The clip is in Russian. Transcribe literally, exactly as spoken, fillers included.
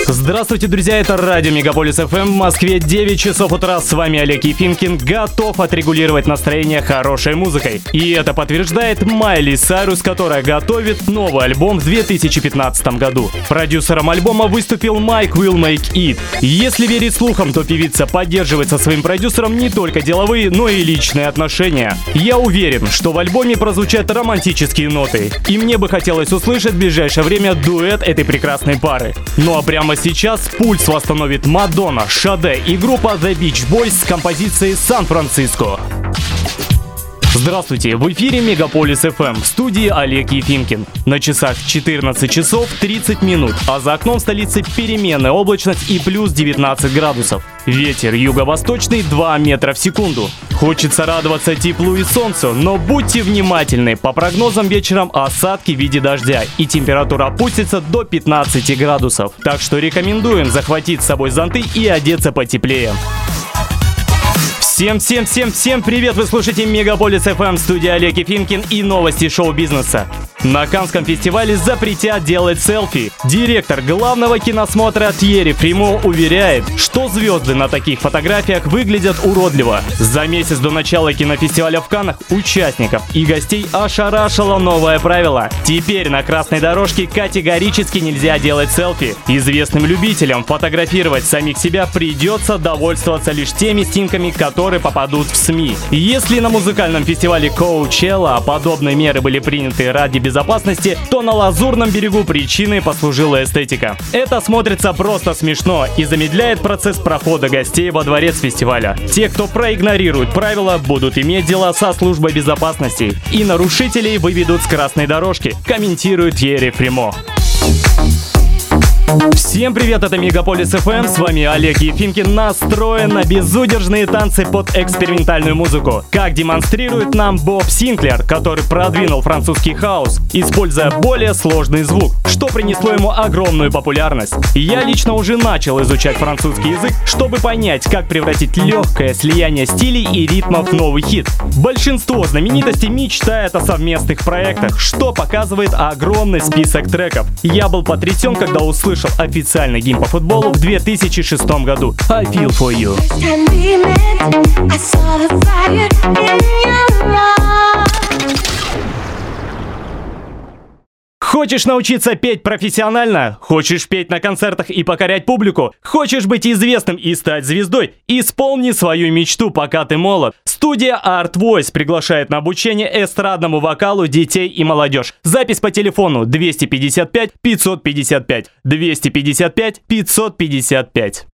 Здравствуйте, друзья, это радио Мегаполис эф эм, в Москве девять часов утра, с вами Олег Ефимкин, готов отрегулировать настроение хорошей музыкой. И это подтверждает Майли Сайрус, которая готовит новый альбом в две тысячи пятнадцатом году. Продюсером альбома выступил Mike Will Make It. Если верить слухам, то певица поддерживает со своим продюсером не только деловые, но и личные отношения. Я уверен, что в альбоме прозвучат романтические ноты, и мне бы хотелось услышать в ближайшее время дуэт этой прекрасной пары. Ну а прямо сейчас пульс восстановит Мадонна, Шаде и группа The Beach Boys с композицией «Сан-Франциско». Здравствуйте, в эфире Мегаполис эф эм, в студии Олег Ефимкин. На часах четырнадцать часов тридцать минут, а за окном столицы переменная облачность и плюс девятнадцать градусов. Ветер юго-восточный два метра в секунду. Хочется радоваться теплу и солнцу, но будьте внимательны. По прогнозам, вечером осадки в виде дождя, и температура опустится до пятнадцати градусов. Так что рекомендуем захватить с собой зонты и одеться потеплее. Всем-всем-всем-всем привет! Вы слушаете Мегаполис эф эм, студия Олег Ефимкин и новости шоу-бизнеса. На Каннском фестивале запретят делать селфи. Директор главного киносмотра Тьерри Фримо уверяет, что звезды на таких фотографиях выглядят уродливо. За месяц до начала кинофестиваля в Каннах участников и гостей ошарашило новое правило. Теперь на красной дорожке категорически нельзя делать селфи. Известным любителям фотографировать самих себя придется довольствоваться лишь теми снимками, которые попадут в СМИ. Если на музыкальном фестивале Коучелла подобные меры были приняты ради безопасности, то на Лазурном берегу причиной послужила эстетика. Это смотрится просто смешно и замедляет процесс прохода гостей во дворец фестиваля. Те, кто проигнорирует правила, будут иметь дела со службой безопасности, и нарушителей выведут с красной дорожки, комментирует Тьерри Фримо. Всем привет, это Мегаполис эф эм, с вами Олег Ефимкин, настроен на безудержные танцы под экспериментальную музыку. Как демонстрирует нам Боб Синклер, который продвинул французский хаус, используя более сложный звук, что принесло ему огромную популярность. Я лично уже начал изучать французский язык, чтобы понять, как превратить легкое слияние стилей и ритмов в новый хит. Большинство знаменитостей мечтает о совместных проектах, что показывает огромный список треков. Я был потрясен, когда услышал официальный гимн по футболу в две тысячи шестом году «I Feel For You». Хочешь научиться петь профессионально? Хочешь петь на концертах и покорять публику? Хочешь быть известным и стать звездой? Исполни свою мечту, пока ты молод. Студия Art Voice приглашает на обучение эстрадному вокалу детей и молодежь. Запись по телефону двести пятьдесят пять пятьсот пятьдесят пять двести пятьдесят пять пятьсот пятьдесят пять.